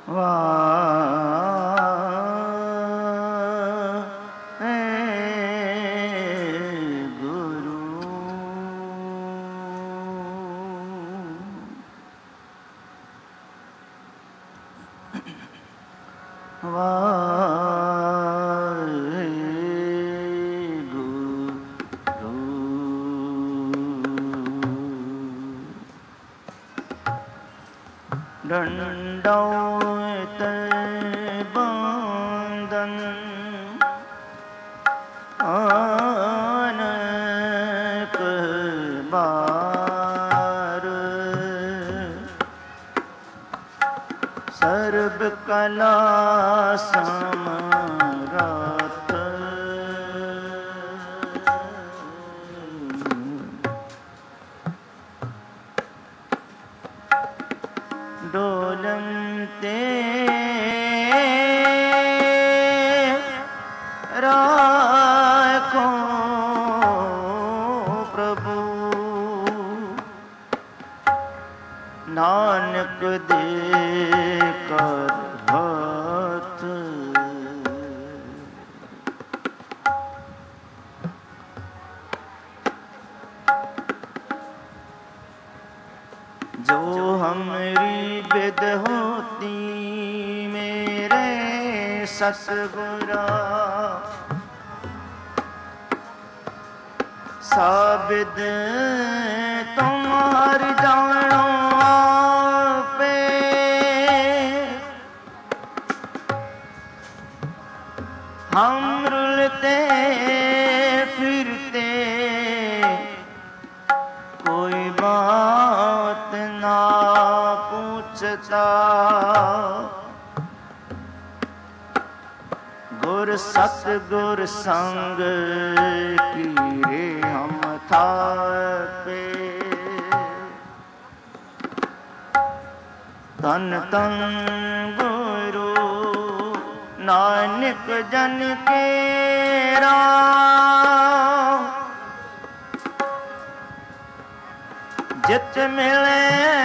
दंडौत बंदन अनेक बार सर्व कला समरथ डोलते राखो प्रभु नानक दे कर हाथ जो हमरी विद होती मेरे सतगुरा साबिद तुम्हार जानो आपे हम रुलते फिरते कोई बात ना पूछता गुर सतगुर संग की रे हम था पे तन तन गुरु नानक जन के राम जित मिले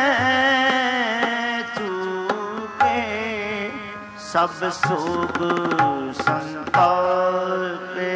चूके सब सुख संतापे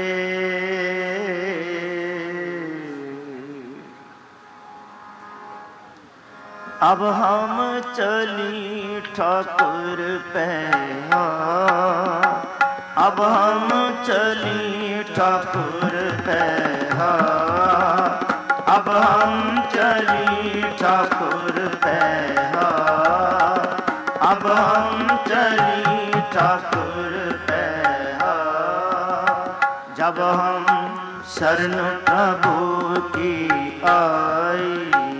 अब हम चली ठाकुर पैया अब हम चली ठाकुर पैया अब हम चली ठाकुर पैया अब हम चली ठाकुर पैया जब हम शरण प्रभु की आई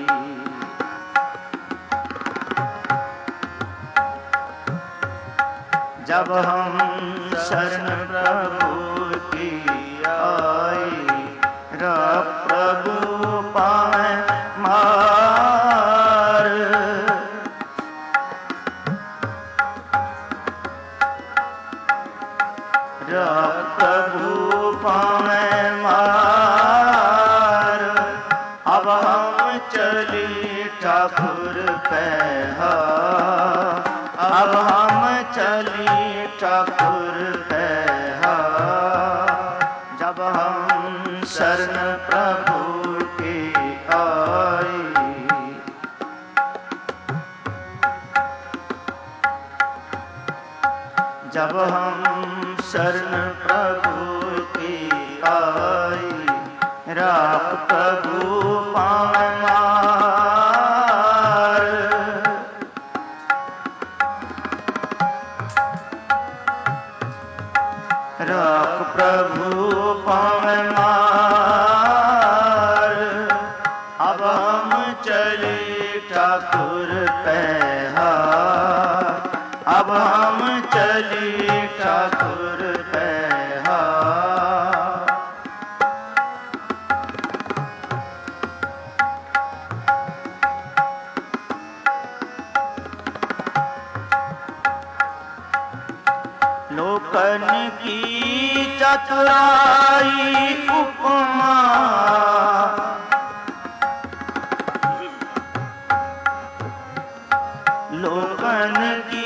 जब हम शरण प्रभु की आई प्रभु पाए मार प्रभु पाए मार अब हम चली ठाकुर पैया अब हम चली ठाकुर पैया जब हम शरण प्रभु की आई जब हम शरण प्रभु की आई राख प्रभु पाए मार राख प्रभु पाए मार अब हम चले ठाकुर पैया अब हम चले ठाकुर पैया लोकन की चतुराई उपमा लोकन की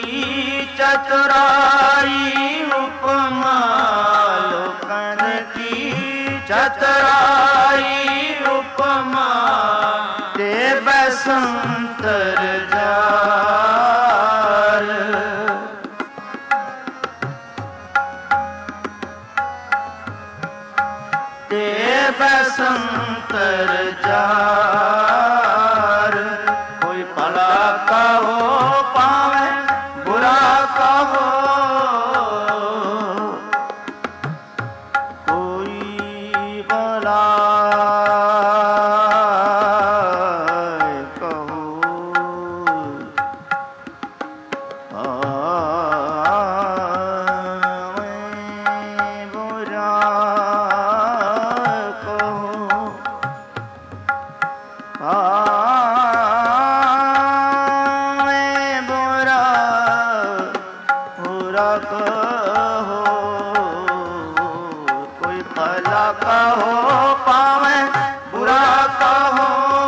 चतुराई उपमा, लोकन की चतुराई उपमा, ते बसंतर जार। ते बसंतर जार। कोई भला कहो पावे बुरा कहो, कोई भला कहो बुरा कहो, कोई भला कहो पावे बुरा कहो,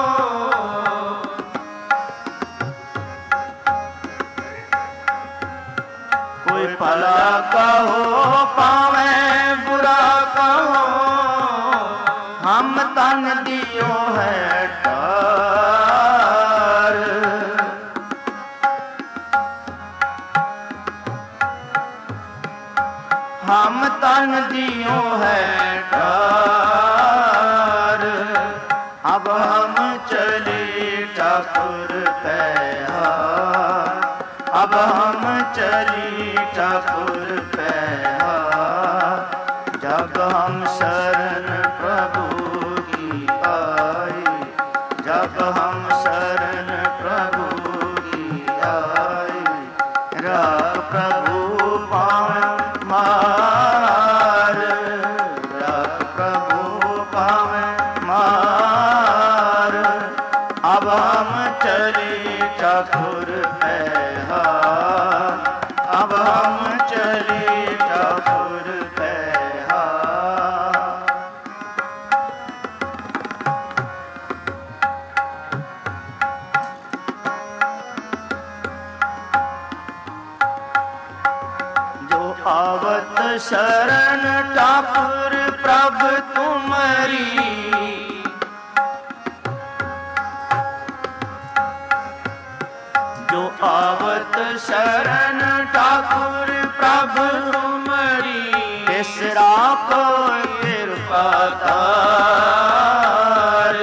कोई भला कहो पावे बुरा कहो, हम तन दियो है टार। हम तन दियो है ठार। अब हम चले ठाकुर पैहार, अब हम चली ठाकुर पैहार। जब हम शरण प्रभु की आए, जब हम शरण प्रभु की आए, राख प्रभु पावन मार, राख प्रभु पावन मार। अब हम चले ठाकुर पैहार, अब हम चले ठाकुर पैहार। जो आवत शरण ठाकुर प्रभु तुम्हारी, जो आवत शरण ठाकुर प्रभु तुम्हारी, तीसरा को कृपा तार।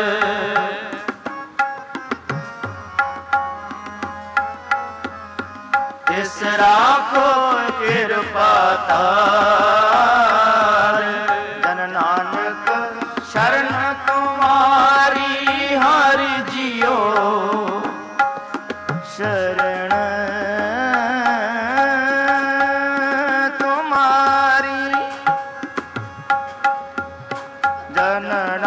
तीसरा को कृपा तार। जन नानक शरण तुम्हारी हरि जियो, शरण तुम्हारी। जन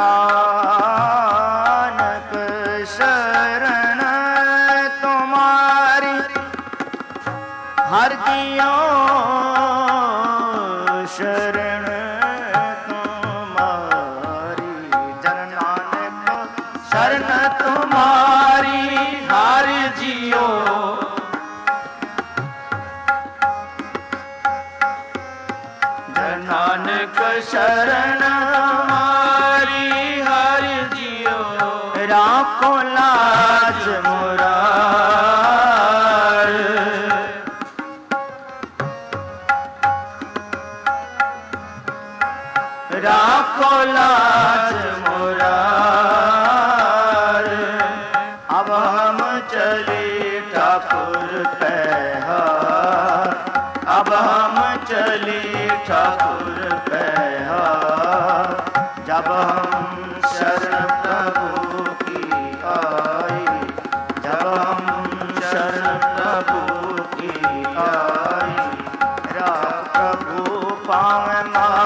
नानक शरण तुम्हारी हर जियो, शरण तुम्हारी। जन नानक शरण तुम्हारी हर जियो, जन नानक शरण हमारी हर जियो। राखो लाज मुरार, राखो लाज मुरार। अब हम चले ठाकुर पैहार, अब हम चले ठाकुर पैहार। जब हम शरण प्रभु की आए, जब हम शरण प्रभु की आए, राख प्रभु पावे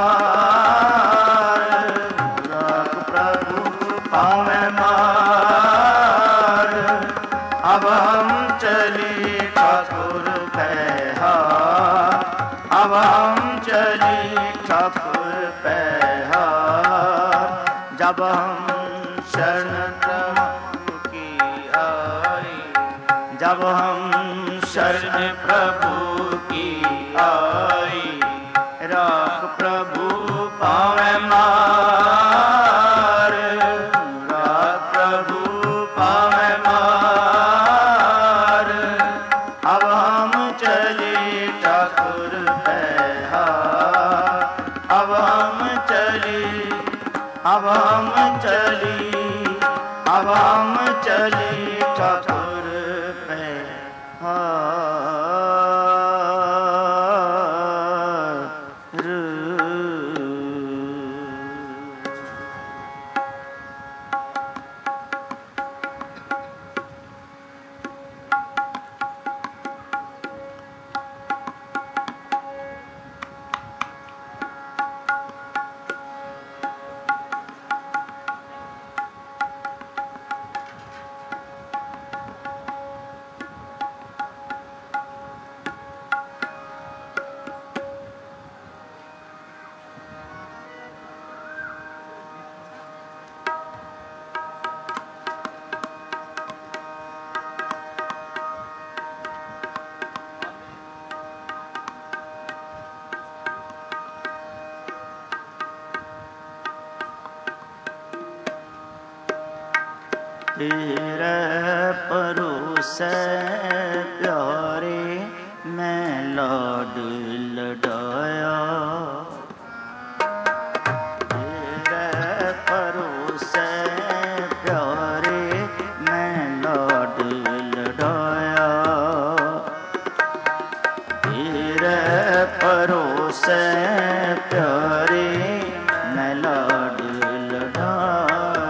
मार, राख प्रभु पावे मार। अब हम चले ठाकुर पैहार, अब हम चले ठाकुर पैहार। जब हम शरण प्रभु की आए, जब अब हम शरण प्रभु की आई, राख प्रभु पावे मार, राख प्रभु पावे मार। अब हम चले ठाकुर पैहार, अब हम चले, अब हम चले, अब हम चले ठाकुर पैहार। तेरे परोसे प्यारे मैं लाड लडाया, तेरे परोसे प्यारे मैं लाड लडाया, तेरे परोसे प्यारे मैं लाड लडाया।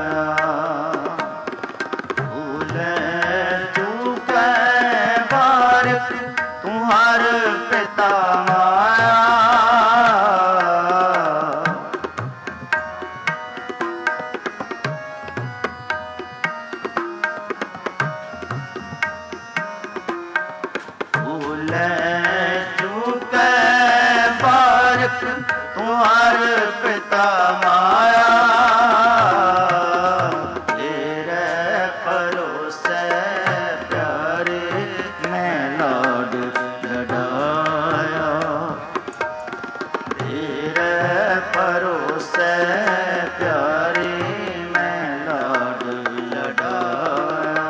तुम्हार पिता माया, भूले चूके बारिक तुम्हार पिता माया, तेरे परोसे प्यारे मैं लाड लडाया, तेरे परोसे प्यारे मैं लाड लडाया।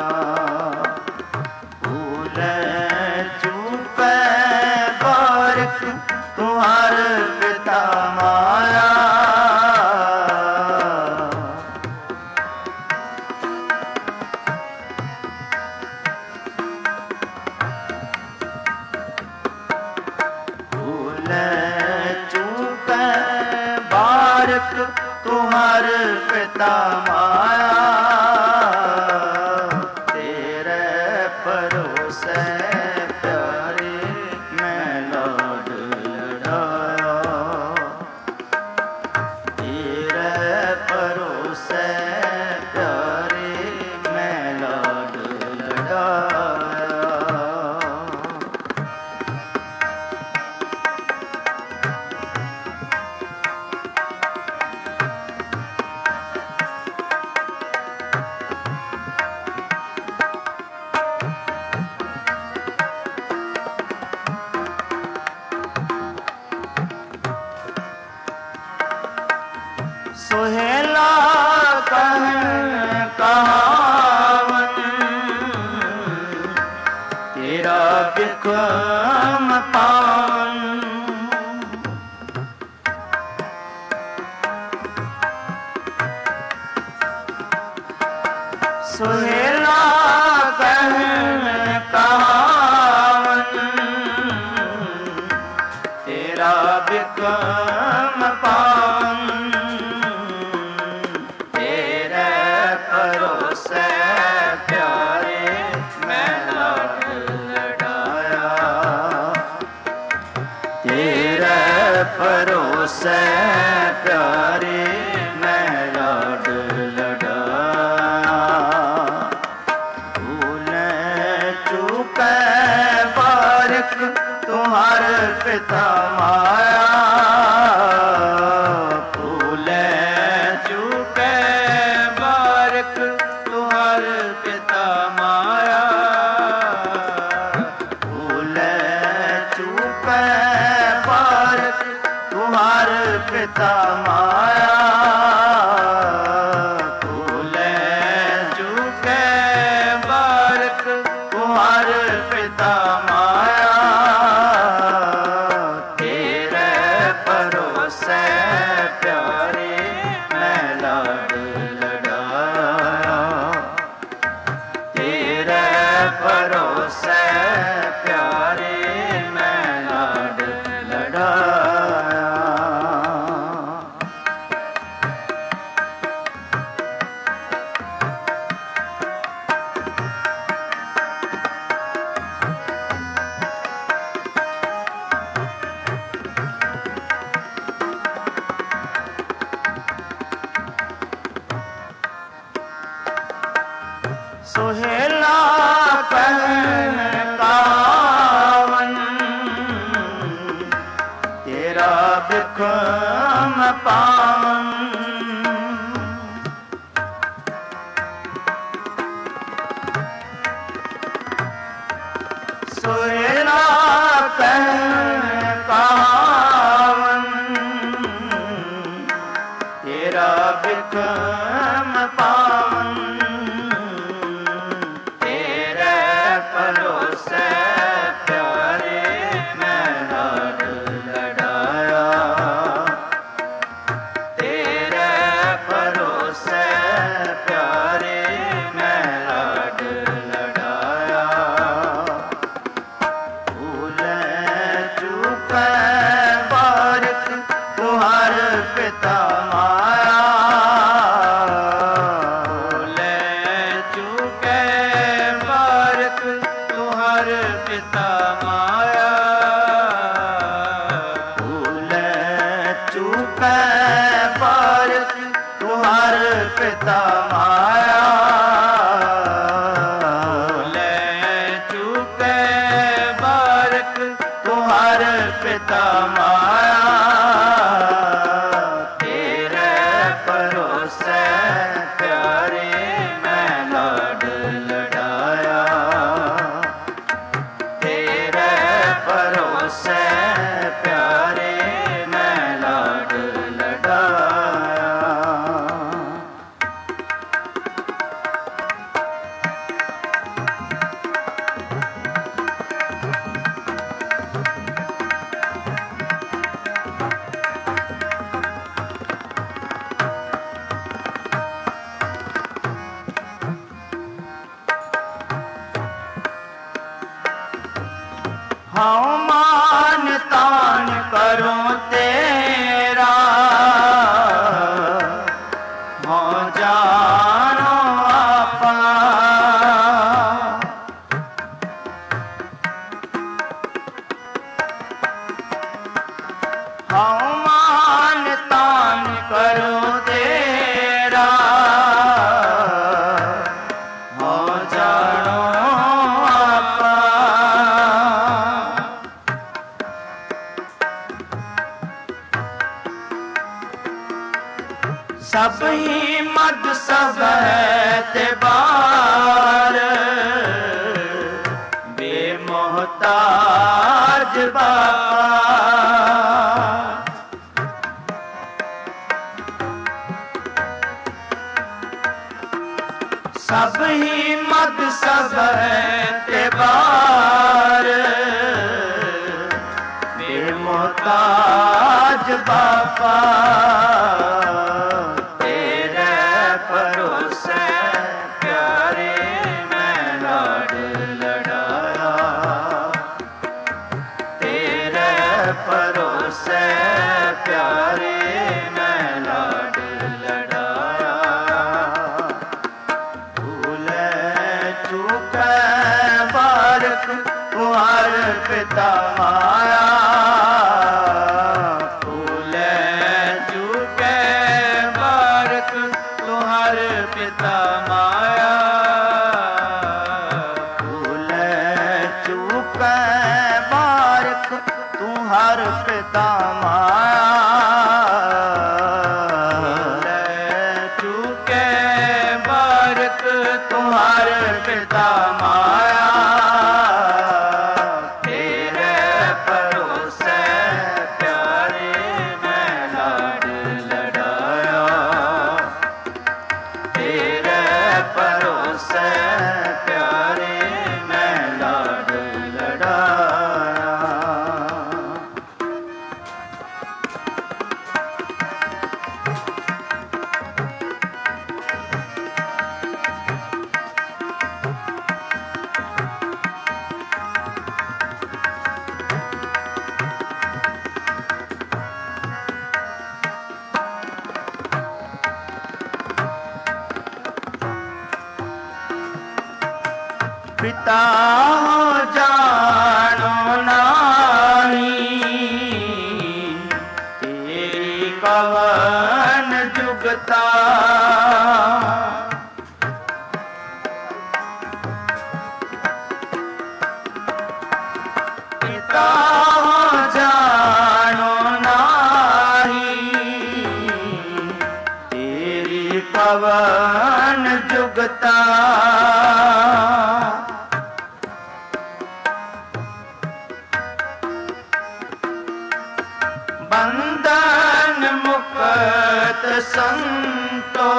भूले चूके बारिक तुम्हार पिता माया, चूके बारिक तुम्हार पिता माया, तेरे परोसे प्यारे मैं लाड लडाया, तेरे परोसे प्यारे मैं लाड लडाया। सोहेला कहावन तेरा बिक्रम पावन, सोहेला कहावन तेरा बिक्रम पावन, परोसे प्यारे मैं लाड लडाया, तेरे परोसे प्यारे मैं लाड लडाया। भूले चूके बारिक तुम्हार पिता माया, भूले चूके बारिक तुम्हार पिता माया, पिता माया भूले चूके बालक तुम्हार पिता माया तेरे भरोसे प्यारे मैं लाड लड़ाया तेरे भरोसे प्यारे मैं लाड लड़ाया। सुहेला पहन कावन तेरा बिखम पावन सुहेला पहन कावन तेरा बिखम पावन भरोसे प्यारे मैं लाड लड़ाया तेरे भरोसे प्यारे मैं लाड लड़ाया भूले चूके बारिक तुम्हार पिता माया पिता माया भूले चूके बारिक तुम्हार पिता माया भूले चूके बारिक तुम्हार पिता माया तेरे भरोसे प्यारे मैं लाड लड़ाया भरोसे प्यारे मैं लाड लड़ाया। हाँ मान तान करूं तेरा हो जानो आपा हाँ मान तान करूं तेरा हो जानो आपा सब ही मद सब है तेबार बेमोहताज बाबा सब ही मद सब है तेबार बेमोहताज बाबा भरोसे प्यारे मैं लाड लड़ाया तेरे भरोसे प्यारे मैं लाड लड़ाया भूले चूके बारिक तुम्हार पिता माया भूले चूके बारिक तुम्हार पिता माया भूले चूके बारिक तुम्हार पिता माया भूले चूके बारिक तुम्हार पिता माया तेरे भरोसे प्यारे मैं लाड पिता जानो नाही, तेरी कवन जुगता। पिता जानो नाही, तेरी कवन जुगता। बंधन मुक्त संतो,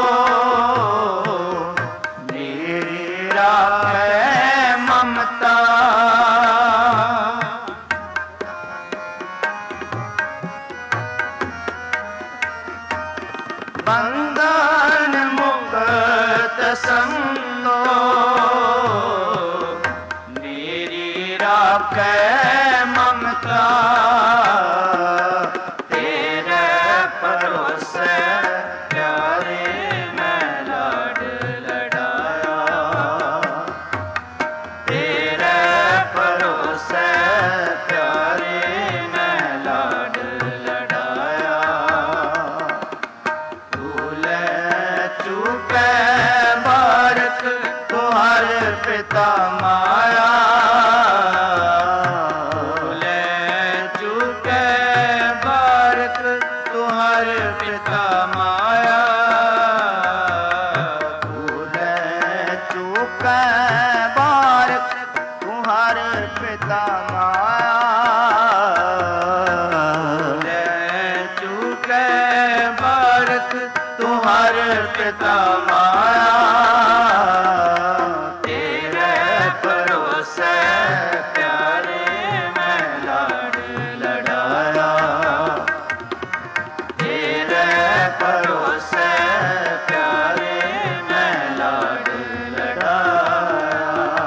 मेरी राखे ममता। बंधन मुक्त संतो, मेरी राखे ममता। तेरे भरोसे प्यारे मैं लाड लड़ाया, तेरे भरोसे प्यारे मैं लाड लड़ाया। भूले चूके बारक तुहर पिता माया, भूले चूके बारक तुहर पिता माया। भूले चूके बारक तुहर पिता माया, भूले चूके बारक तुहर पिता माया। तेरे भरोसे प्यारे मैं लाड लड़ाया, तेरे भरोसे प्यारे मैं लाड लड़ाया।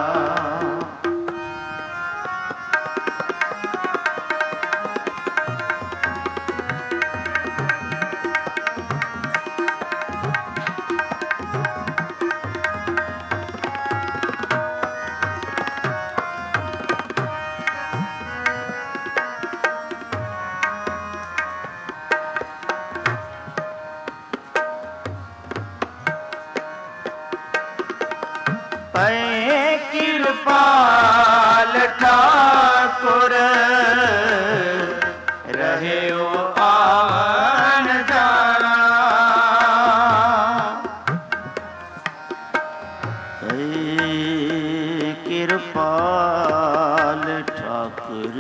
पै कृपाल ठाकुर, रहे हो आवन जाना। पै कृपाल ठाकुर,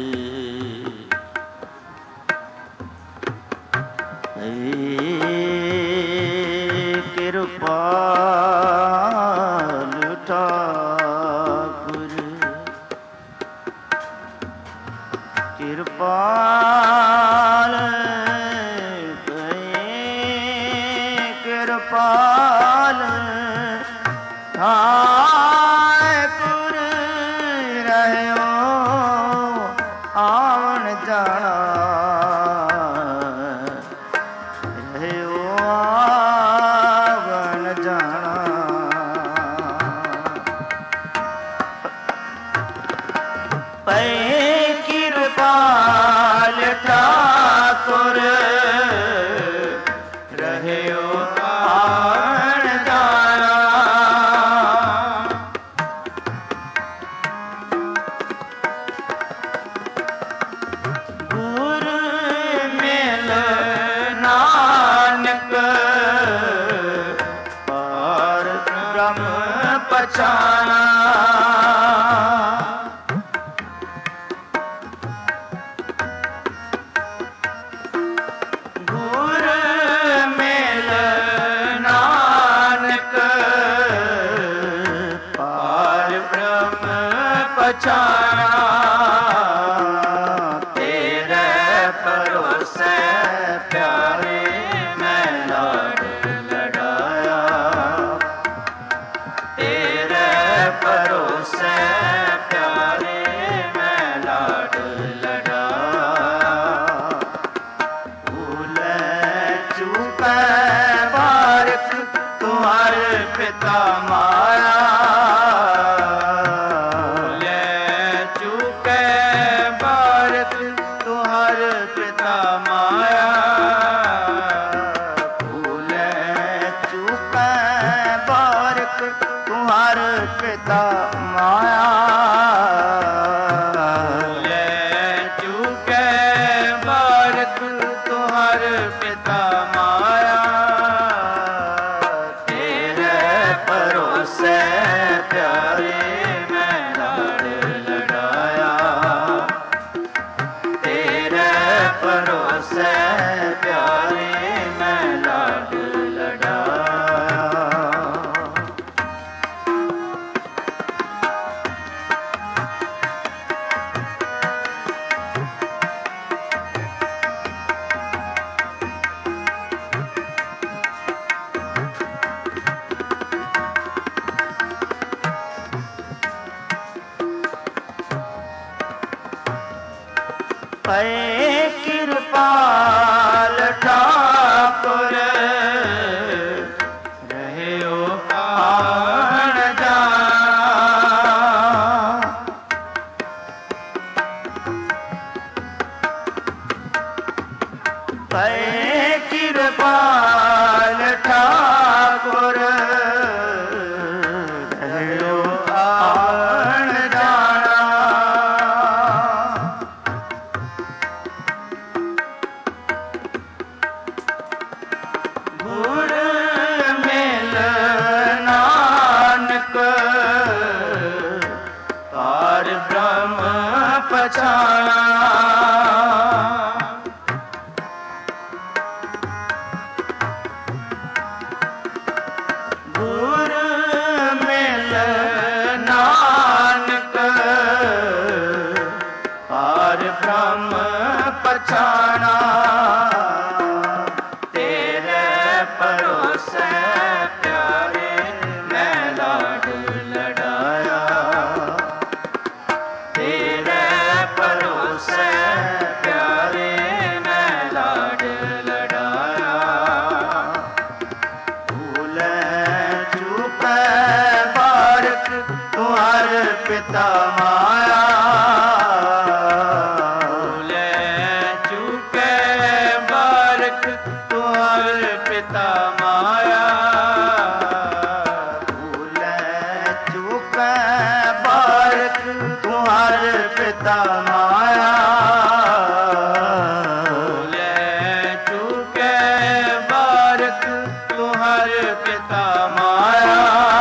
पै कृपाल ठाकुर। कृपाल कृपाल ठाकुर, रहो आवन जाना, रहो आवन जाना। पै कृपाल ठाकुर, रहे आवन जाना। गुर मिल नानक, पार ब्रह्म पछाना। गुर मिल नानक, पार ब्रह्म पछाना। तेरे भरोसे प्यारे मैं लाड लड़ाया, तेरे भरोसे प्यारे मैं लाड लड़ाया। भूले चूके बारक तुम्हारे पिता माया, ਪਏ ਕਿਰਪਾਲ ਠਾਕੁਰ ਰਹਿਓ ਆਣ ਜਾਣ। ਪਏ ਕਿਰਪਾਲ ਠਾਕੁਰ ਰਹਿਓ ਆਣ ਜਾਣਾ। ਗੁਰ ਮਿਲ ਨਾਨਕ ਪਾਰ ਬ੍ਰਹਮ ਪਛਾਣਾ। ਗੁਰ ਮਿਲ ਨਾਨਕ ਪਾਰ ਬ੍ਰਹਮ ਪਛਾਣਾ। ਤੇਰੇ ਭਰੋਸੇ ਪਿਆਰੇ ਮੈਂ ਲਾਡ ਲਡਾਇਆ। ਤੇਰੇ ਭਰੋਸੇ ਪਿਆਰੇ ਮੈਂ ਲਾਡ ਲਡਾਇਆ। ਬਾਰਕ ਤੁਹਰ ਪਿਤਾ ਮਾਇਆ। ਭੂਲੇ ਚੁਕੇ ਬਾਰਕ ਤੁਹਰ ਪਿਤਾ ਮਾਇਆ। ਭੂਲੇ ਚੁਕੇ ਬਾਰਕ ਤੁਹਰ ਪਿਤਾ ਮਾਇਆ। ਭੂਲੇ ਚੁਕੇ ਬਾਰਕ ਤੁਹਰ ਪਿਤਾ ਮਾਇਆ।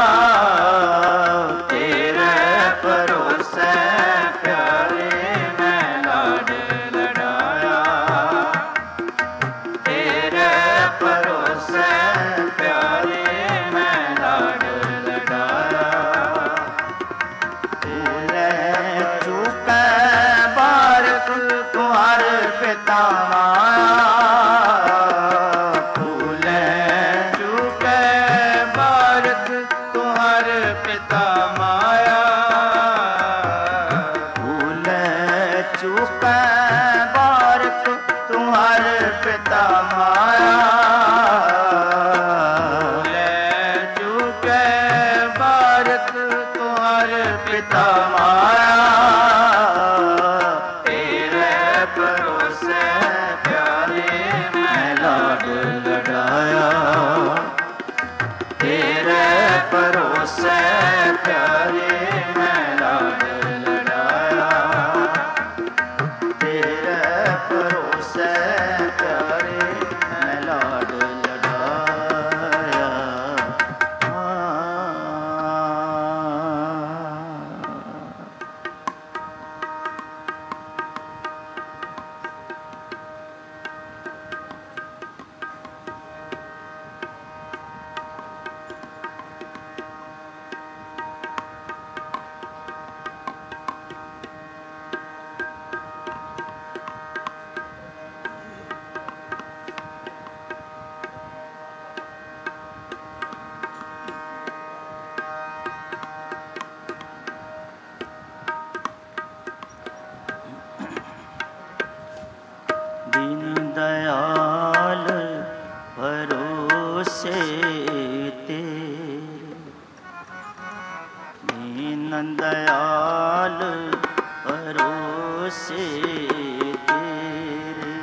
ਪਿਤਾ ਮਾਇਆ। ਭੂਲੇ ਚੁਕੇ ਬਾਰਕ ਤੁਹਰ ਪਿਤਾ ਮਾਇਆ। ਭੂਲੇ ਚੁਕੇ ਬਾਰਕ ਤੁਹਰ ਪਿਤਾ ਮਾਇਆ। ਭੂਲੇ ਚੁਕੇ ਬਾਰਕ ਤੁਹਰ ਪਿਤਾ ਮਾਇਆ। ਭਰੋਸੇ ਪਿਆਰੇ ਮੈਂ ਲਾਡ ਲਡਾਇਆ। ਤੇਰੇ ਭਰੋਸੇ ਪਿਆਰੇ ਮੈਂ ਲਾਡ ਲਡਾਇਆ। ਦੀਨ ਦਇਆਲ ਭਰੋਸੇ ਤੇਰੇ। ਦੀਨ ਦਇਆਲ ਭਰੋਸੇ ਤੇਰੇ।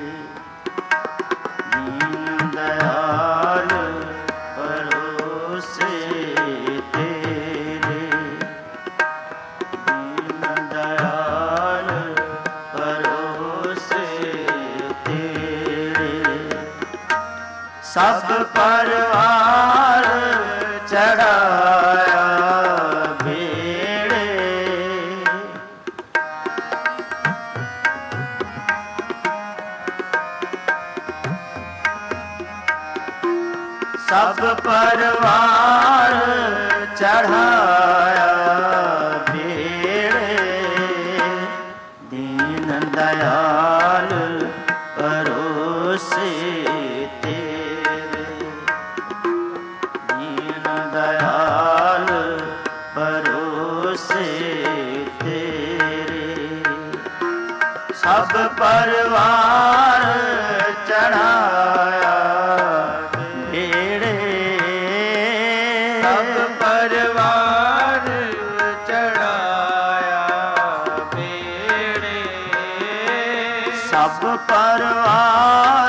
ਦੀਨ ਦਇਆਲ ਭਰੋਸੇ ਤੇਰੇ। ਦੀਨ ਦਇਆਲ ਭਰੋਸੇ ਸਭ ਪਰਵਾਰ ਚੜਾਇਆ ਬੇੜੇ। ਸਭ ਪਰਵਾਰ ਚੜਾਇਆ ਬੇੜੇ। ਦੀਨ ਦਇਆਲ ਭਰੋਸੇ ਦਇਆਲ ਭਰੋਸੇ ਤੇਰੇ। ਸਭ ਪਰਵਾਰ ਚੜਾਇਆ ਬੇੜੇ ਸਭ ਪਰਵਾਰ ਚੜਾਇਆ ਬੇੜੇ ਸਭ ਪਰਵਾਰ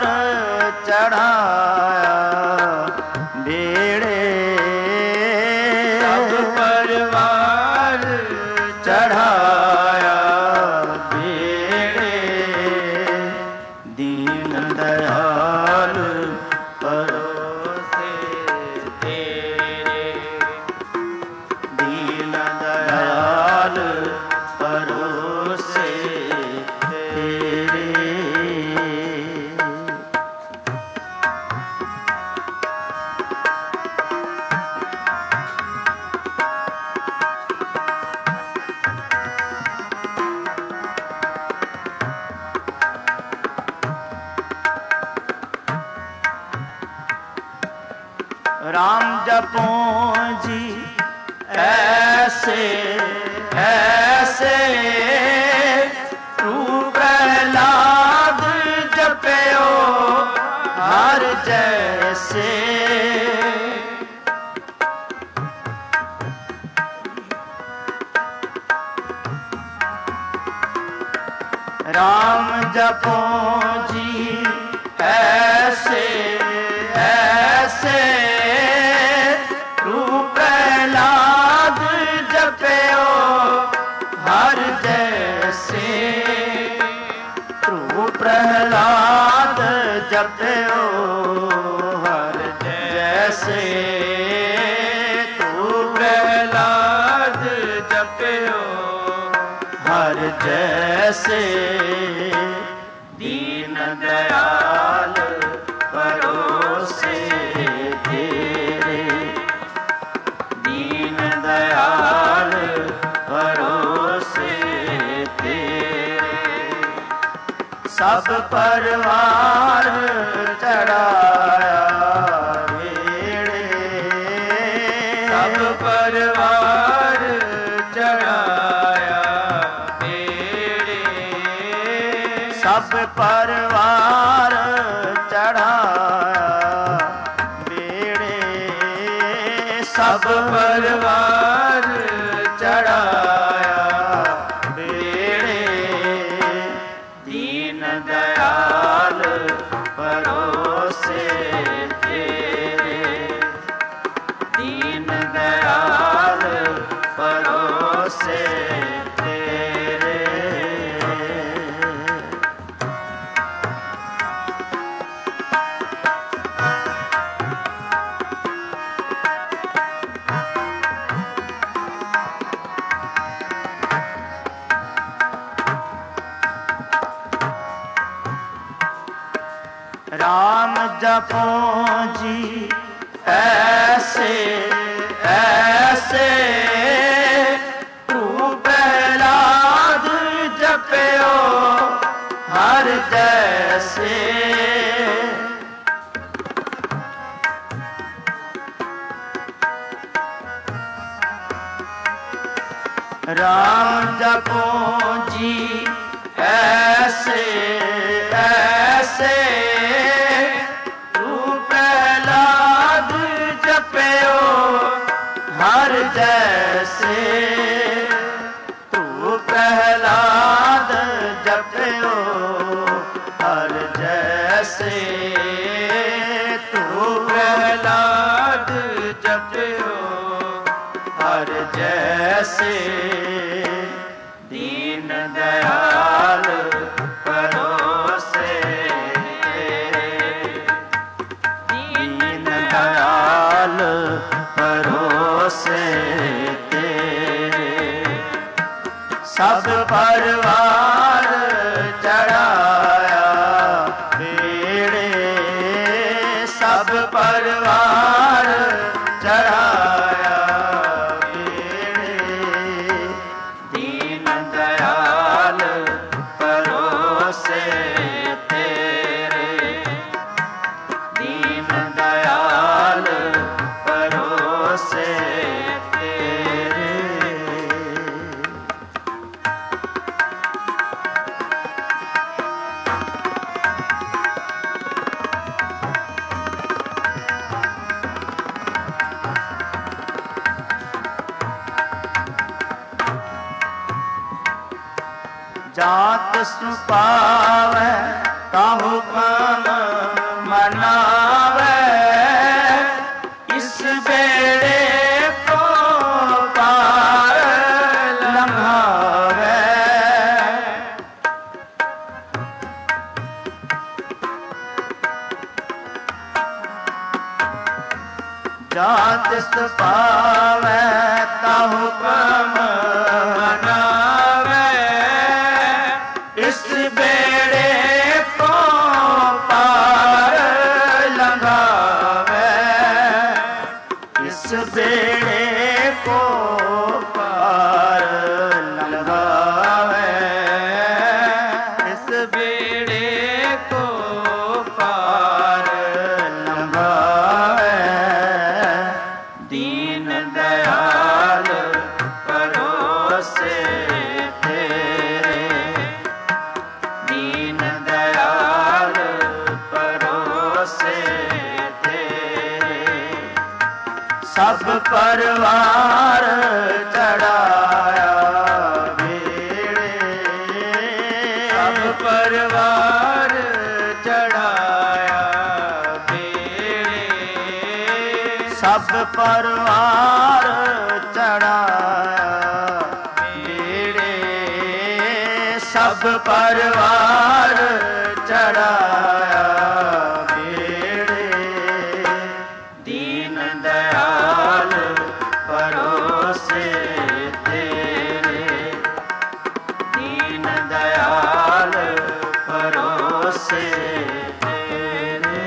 ਚੜਾਇਆ ਬੇੜੇ ਸਭ ਪਰਵਾਰ ਚੜਾਇਆ ਬੇੜੇ ਦੀਨ ਦਇਆਲ ਪਰੋਸੇ ਤੇਰੇ ਦੀਨ ਦਇਆਲ ਪਰੋਸੇ ਤੇਰੇ राम जपो जी ऐसे ऐसे तू प्रहलाद जपयो हर जैसे राम जपो जी ऐसे ऐसे प्रहलाद जपयो हर जैसे तू प्रहलाद जपयो हर जैसे तू प्रहलाद जपयो हर जैसे दीन दयाल परोसे तेरे दीन दयाल परोसे तेरे सब परवार चढ़ाया बेड़े सब परवार चढ़ाया बेड़े सब परवार चढ़ाया बेड़े सब परवार चढ़ाया बेड़े दीन दयाल परोसे तेरे दीन दयाल परोसे तेरे राम जपो जी ऐसे ऐसे तू प्रहलाद जपयो हर जैसे राम जपो जी ऐसे ऐसे तू प्रहलाद जपयो हर जैसे तू प्रहलाद जपयो हर जैसे तू प्रहलाद जपयो हर जैसे दीन दयाल परोसे दीन दयाल परोसे तेरे सब परवार चढ़ाया बेड़े सब परवार चढ़ाया दीन दयाल परोसे तेरे दीन दयाल परोसे तेरे ਜਾਤ ਸੁਪਾਵੈ ਤਾਹੂ ਕਮ ਮਨਾਵੈ ਇਸ ਵੇੜੇ ਕੋ ਪਾਰ ਲੰਘਾਵੈ ਜਾਤ ਸੁਪਾਵੈ ਤਾਹੂ ਕਮ ਮਨਾਵੈ ਇਸ ਬੇੜੇ ਕੋ ਪਾਰ ਲੰਘਾਵੈ ਇਸ ਬੇੜੇ ਕੋ ਪਾਰ ਲੰਘਾਵੈ ਇਸ ਬੇੜੇ ਕੋ ਪਾਰ ਲੰਘਾਵੈ ਦੀਨ ਦਇਆਲ ਪਰੋਸੇ ਸਭ ਪਰਵਾਰ ਚੜਾਇਆ ਬੇੜੇ ਸਭ ਪਰਵਾਰ ਚੜਾਇਆ ਬੇੜੇ ਸਭ ਪਰਵਾਰ ਚੜਾਇਆ ਬੇੜੇ ਸਭ ਪਰਵਾਰ ਚੜਾਇਆ ਪਰੋਸੇ ਤੇਰੇ ਦੀਨ ਦਇਆਲ ਪਰੋਸੇ ਤੇਰੇ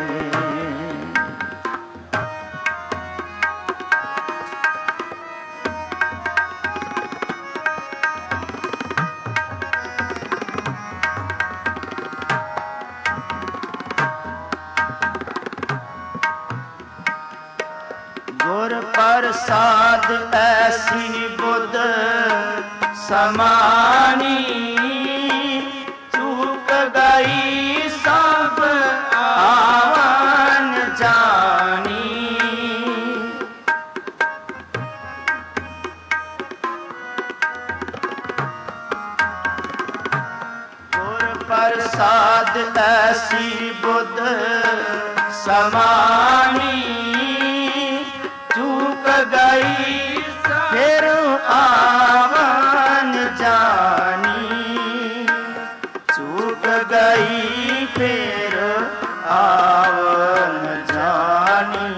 ਗੁਰ ਪ੍ਰਸਾਦ ਐਸੀ ਬੁੱਧ ਸਮਾਨੀ ਚੂਕ ਗਈ ਸਭ ਆਵਨ ਜਾਨੀ ਗੁਰ ਪ੍ਰਸਾਦ ਐਸੀ ਬੁੱਧ ਸਮਾਨੀ ਚੂਕ ਗਈ ਫਿਰ ਆਵਨ ਜਾਨੀ ਚੂਕ ਗਈ ਫਿਰ ਆਵਨ ਜਾਨੀ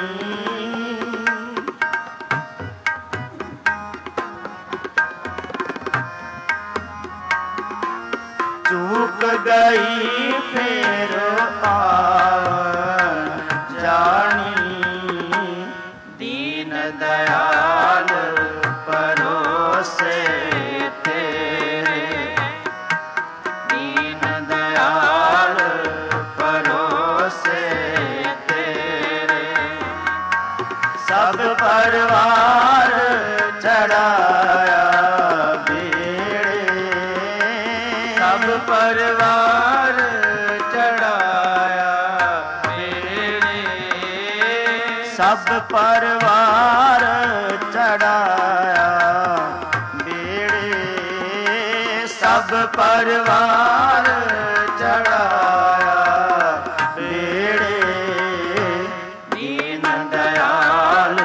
ਚੂਕ ਗਈ ਫਿਰ ਆਵਨ ਜਾਨੀ ਦੀਨ ਦਇਆਲ ਪਰੋਸੇ ਤੇਰੇ ਦੀਨ ਦਇਆਲ ਪਰੋਸੇ ਤੇਰੇ ਸਭ ਪਰਵਾਰ ਚੜਾਇਆ ਬੇੜੇ ਸਭ ਪਰਵਾਰ ਚੜਾਇਆ ਸਭ ਪਰਵਾਰ ਚੜਾਇਆ ਬੇੜੇ ਸਭ ਪਰਵਾਰ ਚੜਾਇਆ ਬੇੜੇ ਦੀਨ ਦਇਆਲ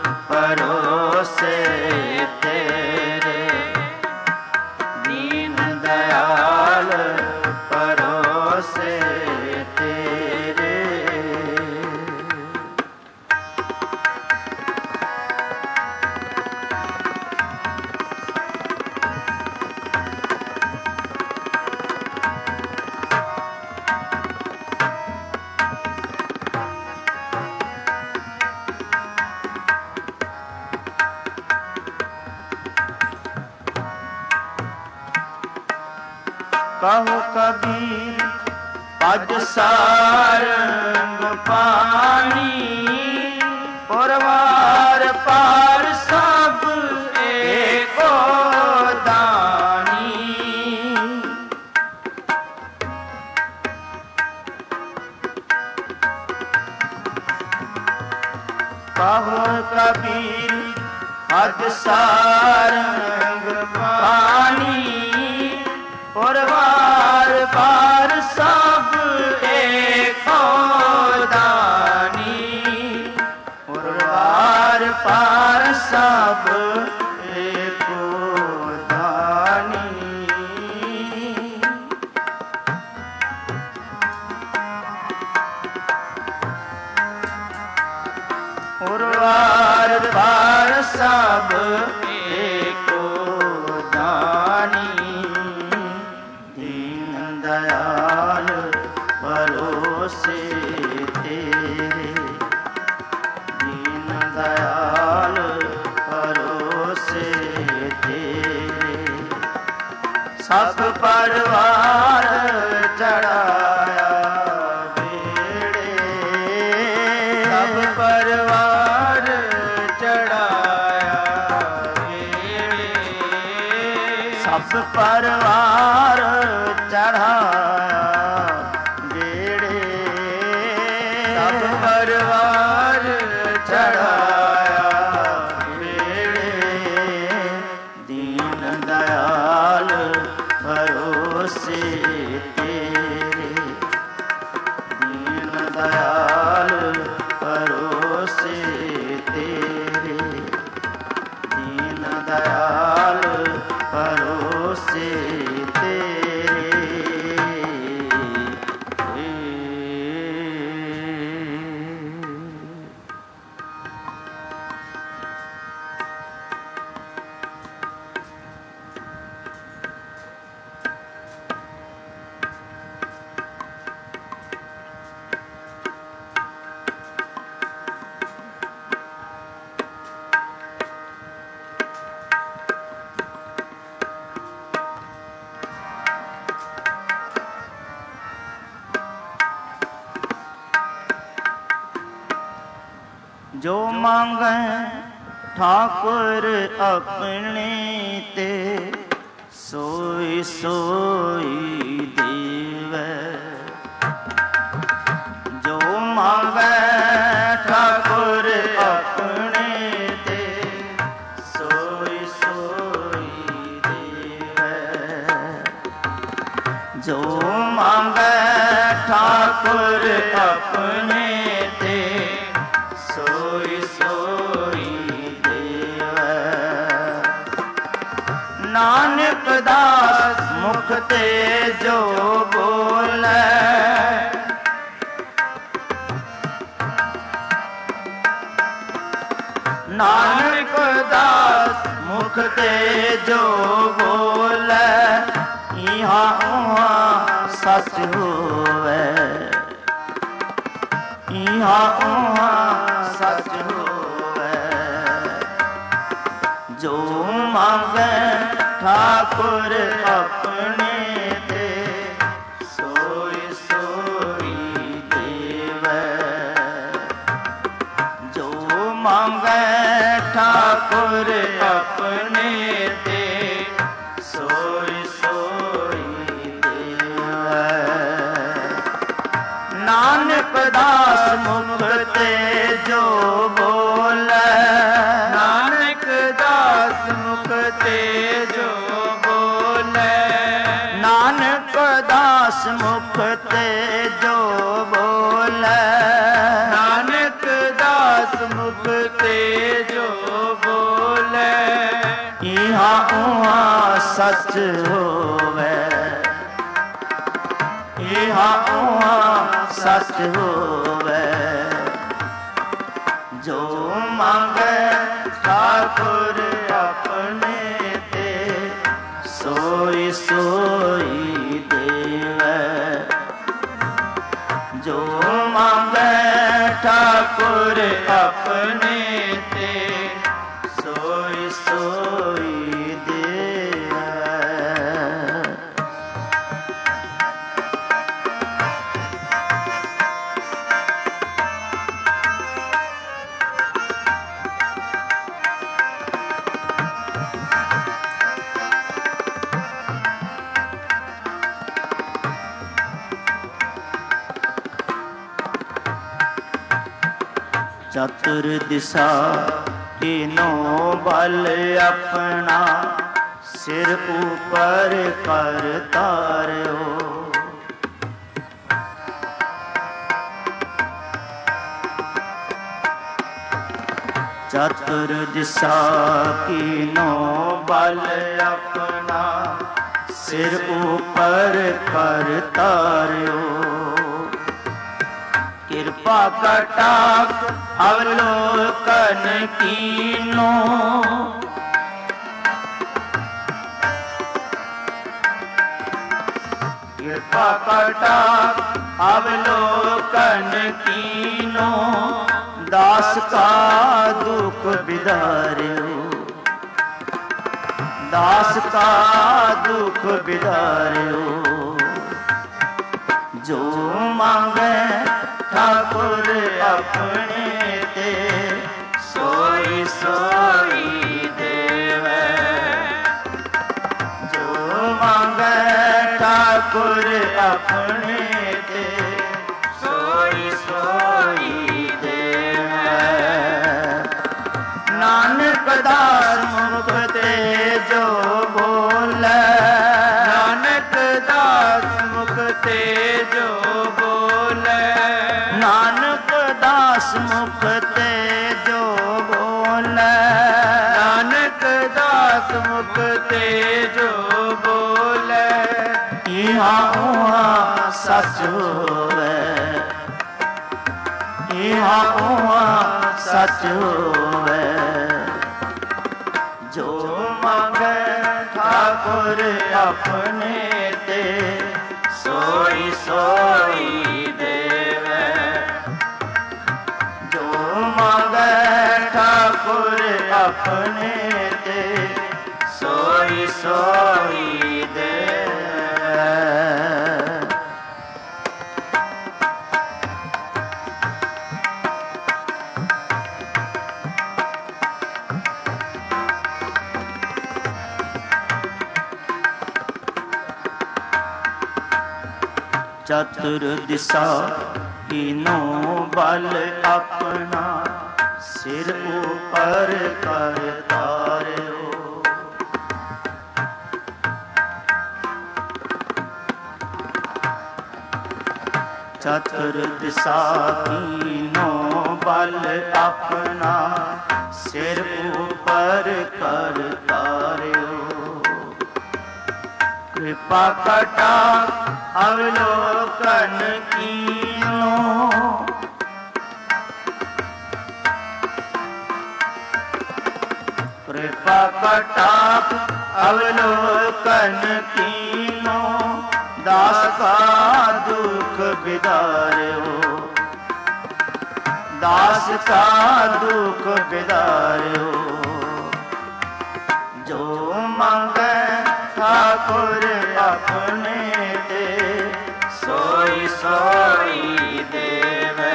ਪਰੋਸੇ ਤੇਰੇ ਦੀਨ ਦਇਆਲ ਪਰੋਸੇ ਤੇਰੇ ਕਹੋ ਕਬੀਰ ਪਦ ਸਾਰੰਗ ਪਾਣੀ ਪਰਵਾਰ ਪਾਰ ਸਭ ਏਕੋ ਦਾਨੀ ਕਹੋ ਕਬੀਰ ਪਦ ਸਾਰੰਗ ਪਾਣੀ पुरवार पार सब एको दानी, पुरवार पार सब एको दानी। पुरवार पार सब एको दानी, दीन दयाल भरोसे तेरे, दीन दयाल भरोसे तेरे। सब परवार चढ़ाया बेड़े, सब परवार चढ़ाया बेड़े, सब परवार चढ़ाया बेड़े, सब परवार चढ़ाया बेड़े। दीन दयाल भरोसे तेरे, दीन दयाल भरोसे तेरे, दीन दयाल भरोसे तेरे। जो मांगै ठाकुर अपने ते, सोई सोई देवै। जो मांगै ठाकुर अपने ते, सोई सोई देवै। जो मांगै ठाकुर अपने ते, सोई सोई देवै। नानक दास मुख ते जो बोलै, नानक दास मुख ते जो बोलै, इहाँ उहाँ सच होवै, इहाँ उहाँ सच होवै। जो मांगै ठाकुर अपने ते, सोई सोई देवै। जो मांगै ठाकुर अपने ते, सोई सोई देवै। नानक दास मुख ते जो बोलै, नानक दास मुख ते जो बोलै, नानक दास मुख ते जो बोलै, नानक दास मुख ते जो बोलै, इहाँ उहाँ सच होवै, इहाँ उहाँ सच होवै। जो मांगै ठाकुर अपने ते, सोई सोई देवै। जो मांगै ठाकुर अपने ते, सोई सोई देवै। चतुर दिशा तीनों बल अपना, सिर ऊपर कर तार्यो। चतुर दिशा कीनो बल अपना, सिर ऊपर कर तार्यो। कृपा कटाक्ष अवलोकन कीनो, कृपा कटाक्ष अवलोकन कीनो। दास का दुख बिदार्यो, दास का दुख बिदार्यो। जो मांगे ठाकुर अपने ते, सोई सोई देवे। जो मांगे ठाकुर अपने ते, सोई सोई देवे। नानक दास मुख ते जो बोले, नानक दास मुख ते जो बोले। नानक दास मुख ते जो बोले, नानक दास मुख ते जो बोले। इहाँ उहाँ सच होवे, इहाँ उहाँ सच होवे। जो मांगे ठाकुर अपने ते, सोई सोई देवे। जो मांगे ठाकुर अपने ते, सोई सोई देवे। चतुर दिशा कीनो बल अपना, सिर ऊपर कर तार्यो। चतुर दिशा कीनो बल अपना, सिर ऊपर कर तार्यो। कृपा कटाक्ष अवलोकन कीनो, कृपा कटाक्ष अवलोकन कीनो। दास का दुख बिदार्यो, दास का दुख बिदार्यो। जो मांगे ठाकुर अपने ते, सोई सोई देवे।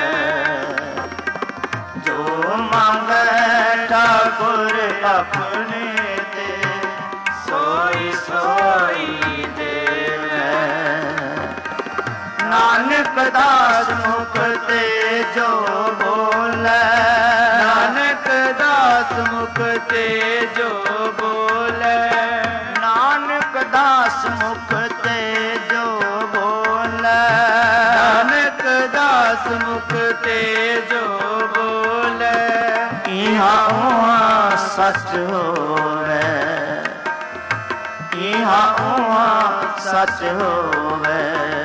जो मांगे ठाकुर अपने ते, सोई सोई देवे। नानक दास मुख ते जो बोले, नानक दास मुख ते जो बोले। नानक दास मुख ते जो बोले, नानक दास मुख ते जो बोले। इहाँ उहाँ सच होवे, इहाँ उहाँ सच होवे।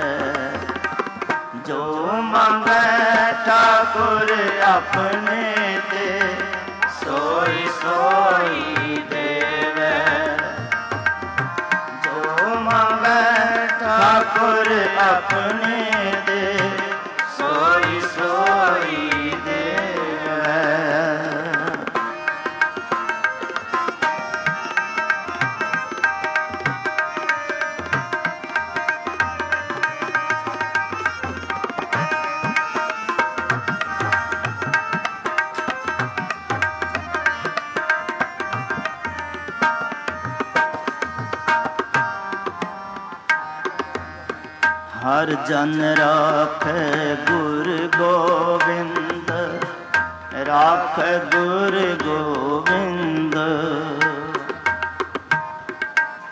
जो मांगे ठाकुर अपने ते, सोई सोई देवे। जो मांगे ठाकुर अपने ते, सोई सोई देवे। हर जन राखे गुर गोविंद, राखे गुर गोविंद।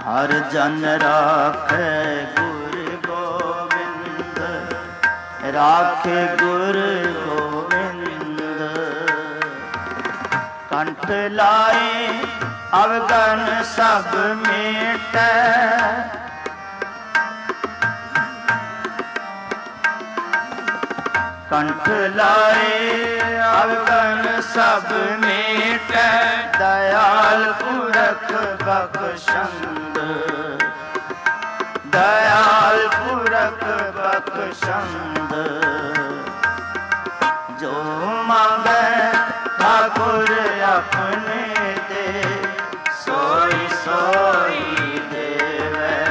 ਹਰ ਜਨ ਰਾਖੈ ਗੁਰ ਗੋਬਿੰਦ, ਰਾਖੇ ਗੁਰ ਗੋਬਿੰਦ। ਕੰਠ ਲਾਏ ਅਵਗਨ ਸਭ ਮੇਟੈ, ਕੰਠ ਲਾਏ ਅਵਗਨ ਸਭ ਮੇਟੈ, ਦਇਆਲ ਪੁਰਖ ਬਖਸ਼ੰਦ, ਦਇਆਲ ਪੁਰਖ ਬਖਸ਼ੰਦ। ਜੋ ਮੰਗੈ ਠਾਕੁਰ ਆਪਣੇ ਤੇ, ਸੋਈ ਸੋਈ ਦੇਵੈ।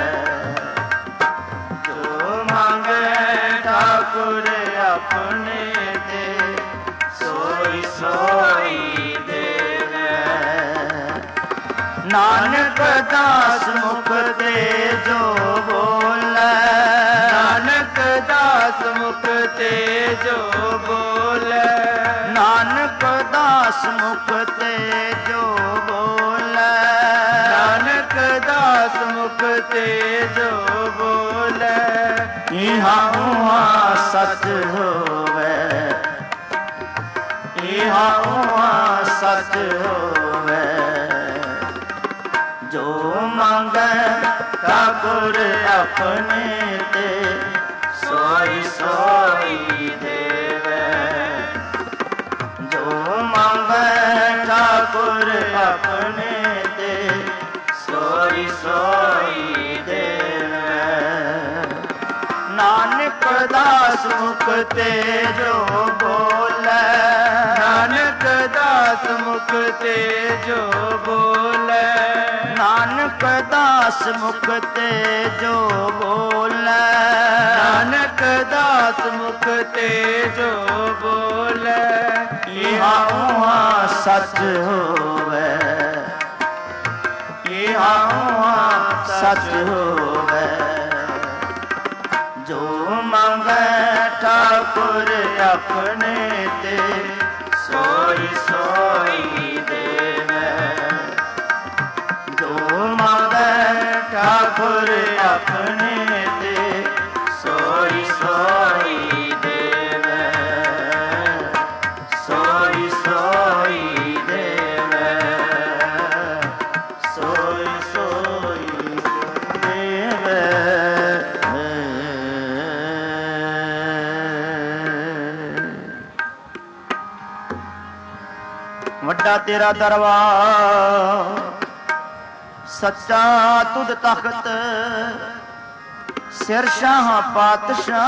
ਜੋ ਮੰਗੈ ਠਾਕੁਰ ਆਪਣੇ ਤੇ, ਸੋਈ ਸੋਈ ਦੇਵੈ। ਨਾਨਕ ਦਾਸ ਮੁਖ ਤੇ ਜੋ ਬੋਲੇ, ਨਾਨਕ ਦਾਸ ਮੁਖ ਤੇ ਜੋ ਬੋਲੇ, ਨਾਨਕ ਦਾਸ ਮੁਖ ਤੇ ਜੋ ਬੋਲੇ, ਨਾਨਕ ਦਾਸ ਮੁਖ ਤੇ ਜੋ ਬੋਲੇ। ਇਹਾਂ ਉਹਾਂ ਸਚ ਹੋਵੇ, ਇਹਾਂ ਉਹਾਂ ਸਚ ਹੋਵੇ। ਜੋ ਮੰਗੈ ਠਾਕੁਰ ਆਪਣੇ ਤੇ, ਸੋਈ ਸੋਈ ਦੇਵੈ। ਜੋ ਮੰਗੈ ਠਾਕੁਰ ਆਪਣੇ ਤੇ, ਸੋਈ ਸੋਈ ਦੇਵੈ। ਨਾਨਕ ਦਾਸ ਮੁਖ ਤੇ ਜੋ ਬੋਲੇ, ਨਾਨਕ ਦਾਸ ਮੁਖ ਤੇ ਜੋ ਬੋਲੇ, ਨਾਨਕ ਦਾਸ ਮੁਖ ਤੇ ਜੋ ਬੋਲੇ, ਨਾਨਕ ਦਾਸ ਮੁਖ ਤੇ ਜੋ ਬੋਲੇ। ਇਹਾਂ ਉਹਾਂ ਸਚ ਹੋਵੇ, ਇਹਾਂ ਉਹਾਂ ਸਚ ਹੋਵੇ। ਜੋ ਮੰਗੈ ਠਾਕੁਰ ਆਪਣੇ ਤੇ, ਸੋਈ ਸੋਈ ਦੇਵੈ। ਜੋ ਮੰਗੈ ਠਾਕੁਰ ਆਪਣੇ ਤੇ, ਸੋਈ ਸੋਈ ਦੇਵੈ, ਸੋਈ ਸੋਈ ਦੇਵੈ, ਸੋਈ ਸੋਈ ਦੇਵੈ। ਵੱਡਾ ਤੇਰਾ ਦਰਬਾਰ, ਸੱਚਾ ਤੁਧ ਤਖਤ, ਸਿਰ ਸ਼ਾਹ ਪਾਤਸ਼ਾਹ।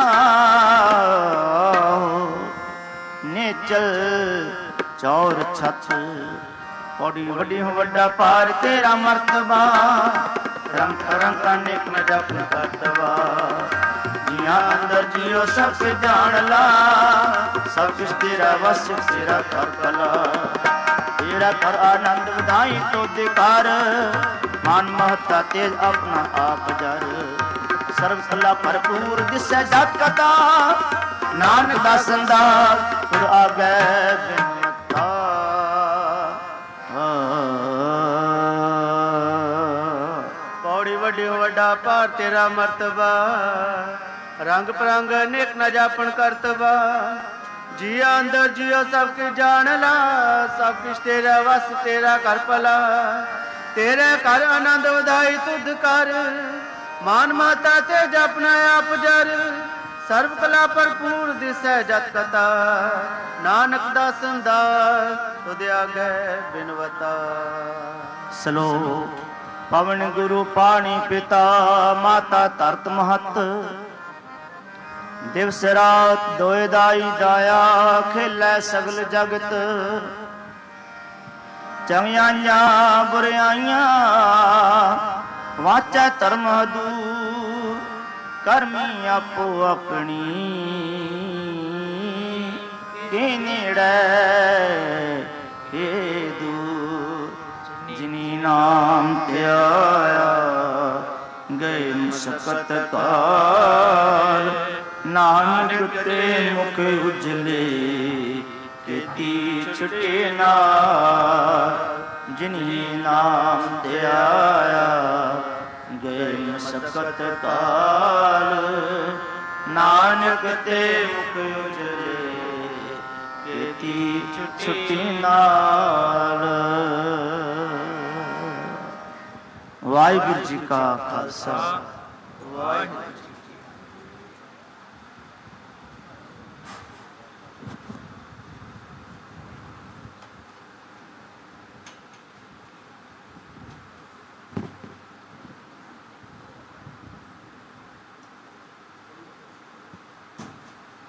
ਨੇਚਲ ਚੌਰ ਛੱਤ, ਪੌੜੀ ਵੱਡੀ ਹੋ ਵੱਡਾ ਪਾਰ ਤੇਰਾ ਮਰਤਬਾ। ਰੰਗ ਰੰਗ ਅਨੇਕ ਨ ਜਪਨ ਕਰਤਵਾ, ਜੀਆਂ ਅੰਦਰ ਜੀਓ ਸਭ ਸੇ ਜਾਣ ਲਾ। ਸਭ ਕੁਛ ਤੇਰਾ ਵਸ ਤੇਰਾ ਕਰ ਕਲਾ, ਤੇਰਾ ਕਰ ਆਨੰਦ ਵਧਾਈ ਤੋਦੇ ਕਰ। ਮਨ ਮਹਤਾ ਤੇਜ ਆਪਣਾ ਆਪ ਜਰ, ਸਰਬ ਸਲਾ ਭਰਪੂਰ ਦਿਸੈ ਜਗ ਕਤਾ। ਨਾਨਕ ਦਾ ਸੰਦਾਸ ਤੁਰ ਆਗੈ ਬਿਨਤਾ। ਪੌੜੀ ਵੱਡੀ ਵੱਡਾ ਭਾਰ ਤੇਰਾ ਮਰਤਬਾ। ਰੰਗ ਪ੍ਰੰਗ ਅਨੇਕ ਨ ਜਾਪਣ ਕਰਤਬਾ। ਜੀਆ ਅੰਦਰ ਜੀਓ ਸਭ ਕੁਝ ਜਾਣ ਲਾ। ਸਭ ਕੁਛ ਤੇਰਾ ਵਸ ਤੇਰਾ ਕਰ ਭਲਾ। ਤੇਰੇ ਘਰ ਆਨੰਦ ਵਧਾਈ ਤੁਧ ਕਰ। ਮਾਨ ਮਾਤਾ ਤੇ ਜਪਨਾ ਆਪ ਜਰ। ਸਰਬ ਕਲਾ ਭਰਪੂਰ ਦਿਸੈ ਜਤ ਕਤਾ। ਨਾਨਕ ਦਾ ਸੰਦਾਸ ਤੁਧ ਆਗੈ ਬਿਨਵਤਾ। ਸਲੋਕ ਪਵਨ ਗੁਰੂ ਪਾਣੀ ਪਿਤਾ। ਮਾਤਾ ਧਰਤ ਮਹਤ ਦਿਵਸ ਰਾਤ ਦੋਇ ਦਾਈ ਦਾਇਆ। ਖੇਲੇ ਸਗਲ ਜਗਤ ਚੰਗਿਆਈਆਂ ਬੁਰਿਆਈਆਂ। ਵਾਚੈ ਧਰਮ ਦੂਰ ਕਰਮੀ ਆਪੋ ਆਪਣੀ। ਕੇ ਨੇੜੇ ਕੇ ਦੂਰ ਜਿਨੀ ਨਾਮ ਧਿਆਇਆ। ਗਏ ਮੁਸ਼ਕਤ ਕਾਲ ਨਾਨਕ ਤੇ ਮੁਖ ਉਜਲੇ। ਕੀਤੀ ਛੁਟੇ ਨਾਲ ਜਿਨੀ ਨਾਮ ਧਿਆਇਆ। ਗਏ ਮਸਕਤ ਕਾਲ, ਨਾਨਕ ਤੇ ਮੁਖ ਉਜਲੇ, ਕੀਤੀ ਛੁੱਟੀ ਨਾਲ। ਵਾਹਿਗੁਰੂ ਜੀ ਕਾ ਖਾਲਸਾ, ਵਾਹਿਗੁਰੂ